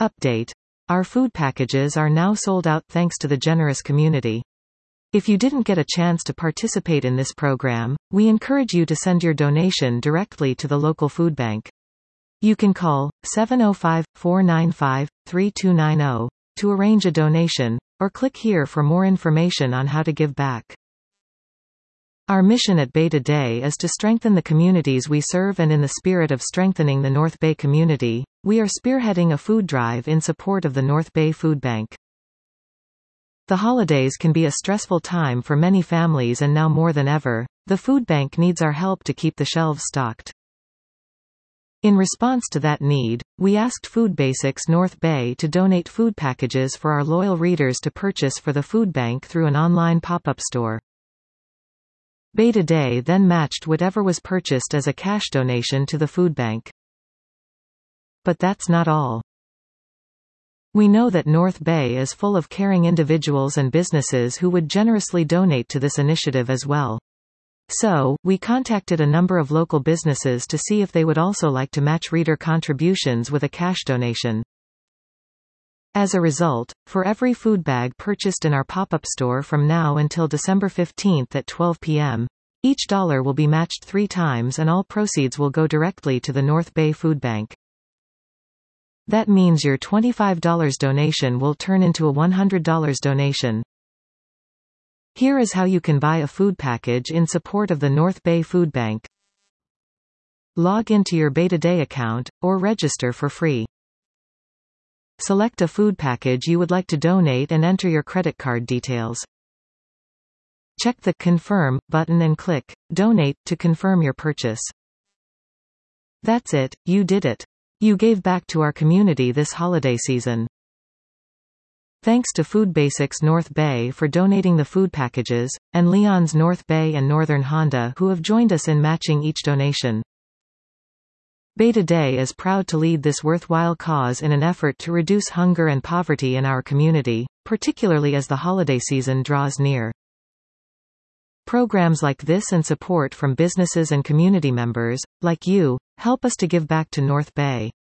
Update. Our food packages are now sold out thanks to the generous community. If you didn't get a chance to participate in this program, we encourage you to send your donation directly to the local food bank. You can call 705-495-3290 to arrange a donation, or click here for more information on how to give back. Our mission at Bay Today is to strengthen the communities we serve, and in the spirit of strengthening the North Bay community, we are spearheading a food drive in support of the North Bay Food Bank. The holidays can be a stressful time for many families, and now more than ever, the food bank needs our help to keep the shelves stocked. In response to that need, we asked Food Basics North Bay to donate food packages for our loyal readers to purchase for the food bank through an online pop-up store. Bay Today then matched whatever was purchased as a cash donation to the food bank. But that's not all. We know that North Bay is full of caring individuals and businesses who would generously donate to this initiative as well. So, we contacted a number of local businesses to see if they would also like to match reader contributions with a cash donation. As a result, for every food bag purchased in our pop-up store from now until December 15 at 12 p.m., each dollar will be matched 3 times, and all proceeds will go directly to the North Bay Food Bank. That means your $25 donation will turn into a $100 donation. Here is how you can buy a food package in support of the North Bay Food Bank. Log into your Bay Today account, or register for free. Select a food package you would like to donate and enter your credit card details. Check the Confirm button and click Donate to confirm your purchase. That's it, you did it. You gave back to our community this holiday season. Thanks to Food Basics North Bay for donating the food packages, and Leon's North Bay and Northern Honda who have joined us in matching each donation. Bay Today is proud to lead this worthwhile cause in an effort to reduce hunger and poverty in our community, particularly as the holiday season draws near. Programs like this and support from businesses and community members, like you, help us to give back to North Bay.